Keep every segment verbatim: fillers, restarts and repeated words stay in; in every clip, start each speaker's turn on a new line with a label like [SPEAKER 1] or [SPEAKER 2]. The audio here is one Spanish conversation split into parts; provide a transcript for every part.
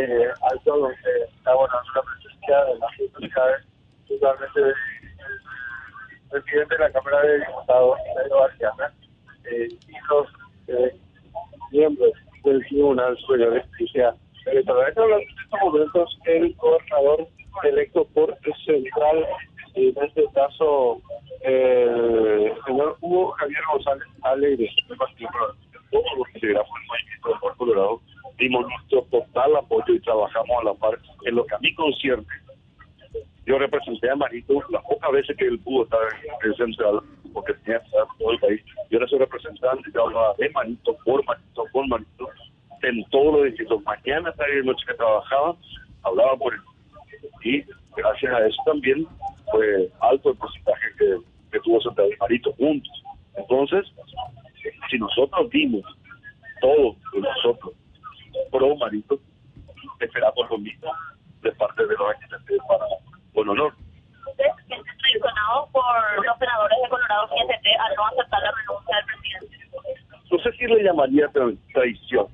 [SPEAKER 1] eh, alto donde está abonando la presencia de las autoridades, totalmente del presidente de la Cámara de Diputados, Pedro Barciana, eh, y los eh, miembros del Tribunal Superior de Justicia Electoral. Está hablando en estos momentos el gobernador electo por Central, y en este caso el señor Hugo Javier González Alegre, del Partido Colorado. Todos los que integramos el movimiento del Puerto Colorado dimos nuestro total apoyo y trabajamos a la par en lo que a mí concierne. Yo representé a Marito las pocas veces que él pudo estar en Central, porque tenía que estar en todo el país. Yo era su representante, yo hablaba de Marito, por Marito, con Marito, en todos los distritos. Mañana, tarde y noche que trabajaba, hablaba por él. Y gracias a eso también fue alto el porcentaje que, que tuvo Central y Marito juntos. Entonces, si nosotros dimos todo de nosotros pro Marito, esperamos lo mismo de parte de los habitantes de Panamá, con honor.
[SPEAKER 2] ¿Ustedes se sienten traicionados por los senadores de Colorado y S T al no aceptar la renuncia del presidente?
[SPEAKER 1] No sé si le llamaría tra traición,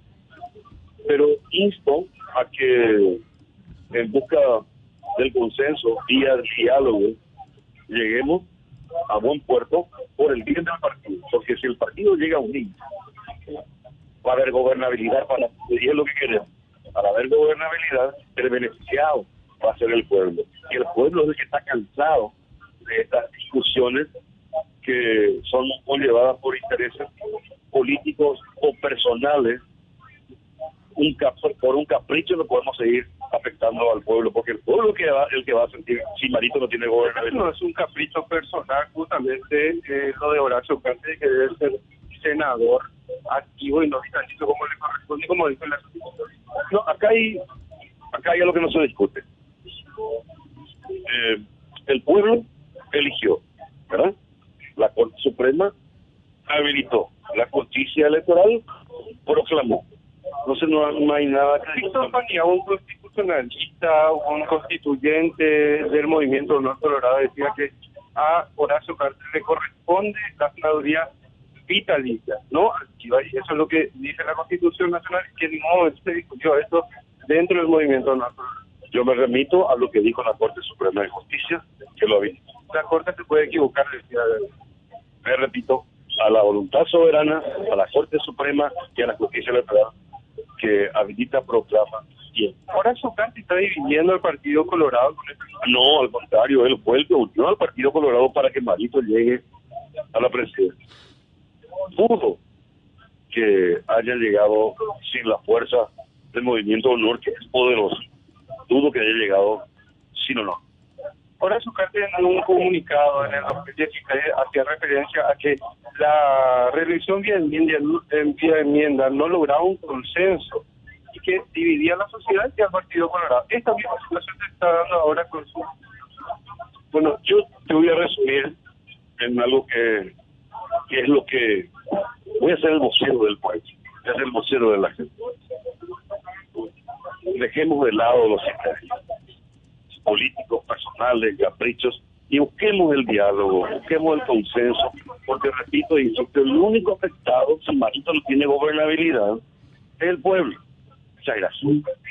[SPEAKER 1] pero insto a que en busca del consenso y al diálogo lleguemos a buen puerto por el bien del partido, porque si el partido llega a unir, va a haber gobernabilidad para y es lo que queremos. Para haber gobernabilidad, el beneficiado va a ser el pueblo. Y el pueblo es el que está cansado de estas discusiones que son conllevadas por intereses políticos o personales. Un cap por un capricho no podemos seguir afectando al pueblo, porque el pueblo es el que va, el que va a sentir si Marito no tiene gobernabilidad.
[SPEAKER 3] No es un capricho personal, justamente eh, lo de Horacio Cartes, que debe ser senador activo y no vitalicio como le corresponde, como dice la Constitución.
[SPEAKER 1] No, acá hay, acá hay algo que no se discute. Eh, el pueblo eligió, ¿verdad? La Corte Suprema habilitó, la justicia electoral proclamó. Entonces no, no hay nada que
[SPEAKER 3] discutir. Un constitucionalista, un constituyente del movimiento Honor Colorado decía que a Horacio Cartes le corresponde la senaduría vitalicia, ¿no? Y eso es lo que dice la Constitución Nacional, que en ningún momento se discutió esto dentro del movimiento Honor Colorado.
[SPEAKER 1] Yo me remito a lo que dijo la Corte Suprema de Justicia, que lo habilitó.
[SPEAKER 3] La Corte se puede equivocar, decía.
[SPEAKER 1] Me repito, a la voluntad soberana, a la Corte Suprema y a la Justicia Electoral, que habilita, proclama.
[SPEAKER 3] Y Horacio Cartes está dividiendo al Partido Colorado con este...
[SPEAKER 1] No, al contrario, él fue el que unió al Partido Colorado para que Marito llegue a la presidencia. Dudo que haya llegado sin la fuerza del movimiento Honor, que es poderoso. Dudo que haya llegado sin honor.
[SPEAKER 3] Horacio Cartes en un comunicado en el dos mil dieciséis hacía referencia a que la reelección vía enmienda, vía enmienda no lograba un consenso y que dividía a la sociedad y al Partido Colorado. Esta misma situación se está dando ahora con su...
[SPEAKER 1] Bueno, yo te voy a resumir en algo que, que es lo que... Voy a ser el vocero del país, voy a ser el vocero de la gente. Dejemos de lado los intereses políticos, personales, caprichos, y busquemos el diálogo, busquemos el consenso, porque repito, y que el único afectado, si Marito no tiene gobernabilidad, es el pueblo. Muchas gracias.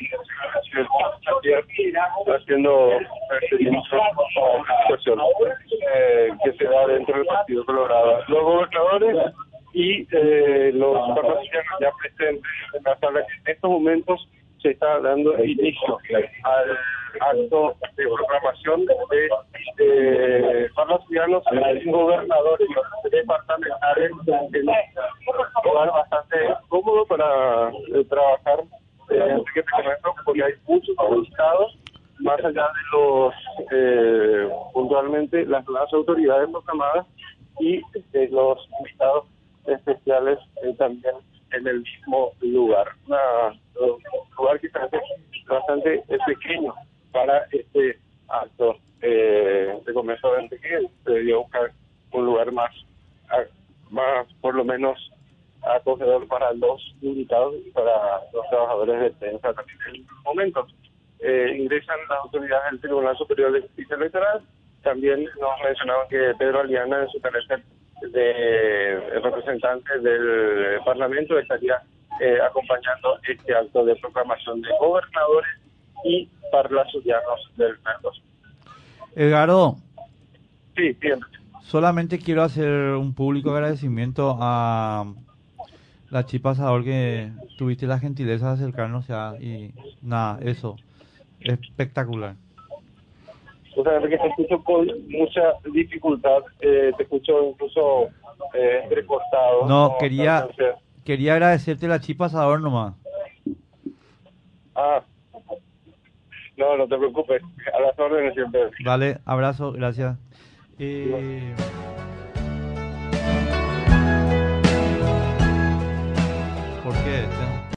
[SPEAKER 3] Haciendo situación eh, que se da dentro del Partido Colorado. Los gobernadores y eh, los parlamentarios ya presentes en la sala, que en estos momentos se está dando inicio al acto de proclamación de, de parlamentarios y gobernadores departamentales, en un lugar bastante cómodo para eh, trabajar, eh, que te comento, porque hay muchos invitados, más allá de los, eh, puntualmente, las nuevas autoridades proclamadas y eh, los invitados especiales eh, también en el mismo lugar. Una, un lugar que parece bastante eh, pequeño para este acto eh, de comienzo de que se debió buscar un lugar más, a, más por lo menos acogedor para los invitados y para los trabajadores de prensa también. En estos momentos eh, ingresan las autoridades del Tribunal Superior de Justicia Electoral. También nos mencionaban que Pedro Aliana, en su carácter de representante del Parlamento, estaría eh, acompañando este acto de proclamación de gobernadores y parlazulianos del Mendoza.
[SPEAKER 4] Edgardo,
[SPEAKER 3] Sí, bien.
[SPEAKER 4] solamente quiero hacer un público agradecimiento a la Chipa Asador que tuviste la gentileza de acercarnos ya y nada, eso, espectacular.
[SPEAKER 3] O sea, que te escucho con mucha dificultad, eh, te escucho incluso eh, entrecortado.
[SPEAKER 4] No, quería
[SPEAKER 3] Entonces,
[SPEAKER 4] quería agradecerte la Chipa Asador nomás.
[SPEAKER 3] ah, no, no te preocupes, a las órdenes siempre.
[SPEAKER 4] Vale, abrazo, gracias. Eh, ¿Por qué?